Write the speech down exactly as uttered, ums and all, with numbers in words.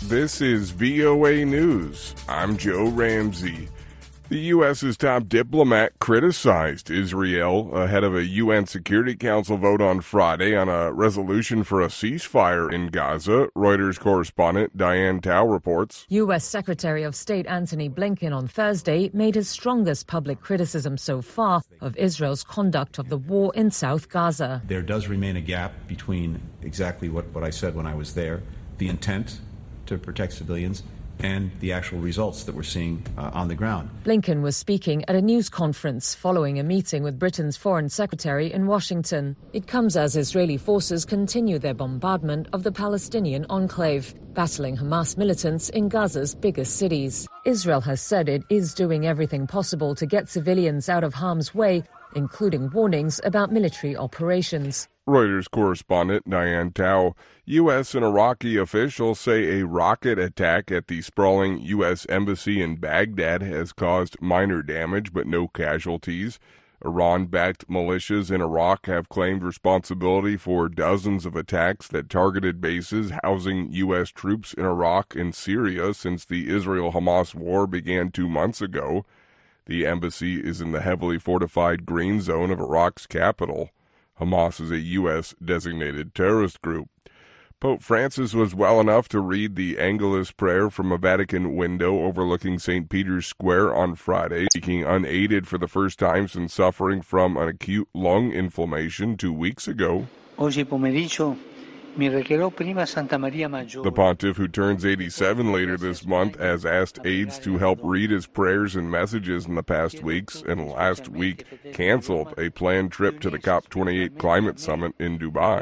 This is V O A News. I'm Joe Ramsey. The U S's top diplomat criticized Israel ahead of a U N Security Council vote on Friday on a resolution for a ceasefire in Gaza. Reuters correspondent Diane Tao reports. U S Secretary of State Antony Blinken on Thursday made his strongest public criticism so far of Israel's conduct of the war in South Gaza. There does remain a gap between exactly what, what I said when I was there, the intent to protect civilians, and the actual results that we're seeing uh, on the ground. Blinken was speaking at a news conference following a meeting with Britain's Foreign Secretary in Washington. It comes as Israeli forces continue their bombardment of the Palestinian enclave, battling Hamas militants in Gaza's biggest cities. Israel has said it is doing everything possible to get civilians out of harm's way, including warnings about military operations. Reuters correspondent Diane Tao. U S and Iraqi officials say a rocket attack at the sprawling U S embassy in Baghdad has caused minor damage but no casualties. Iran-backed militias in Iraq have claimed responsibility for dozens of attacks that targeted bases housing U S troops in Iraq and Syria since the Israel-Hamas war began two months ago. The embassy is in the heavily fortified green zone of Iraq's capital. Hamas is a U S-designated terrorist group. Pope Francis was well enough to read the Angelus prayer from a Vatican window overlooking Saint Peter's Square on Friday, speaking unaided for the first time since suffering from an acute lung inflammation two weeks ago. Oggi pomeriggio mi recherò prima Santa Maria Maggiore. The pontiff, who turns eighty-seven later this month, has asked aides to help read his prayers and messages in the past weeks, and last week canceled a planned trip to the COP twenty-eight climate summit in Dubai.